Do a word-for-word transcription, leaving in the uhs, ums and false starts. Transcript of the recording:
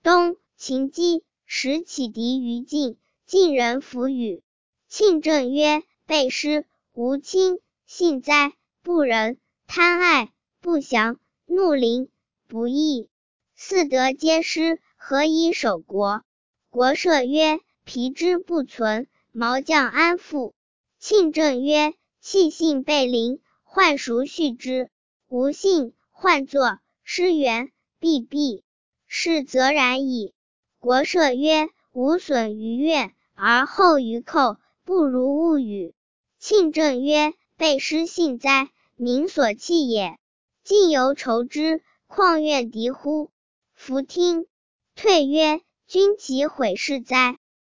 冬，秦姬使启狄于晋，晋人弗与。庆正曰：背诗，无亲，信哉，不仁，贪爱，不祥，怒临，不义。四德皆失，何以守国？国社曰：皮之不存，毛将安复？庆正曰：弃信背邻，患孰续之？无信，患作，失源，必毙。是则然矣。国社曰：无损于怨，而后于寇，不如勿与。庆正曰：背诗信哉，民所弃也。晋犹愁之，况怨敌乎？弗听。退曰：君其悔是哉？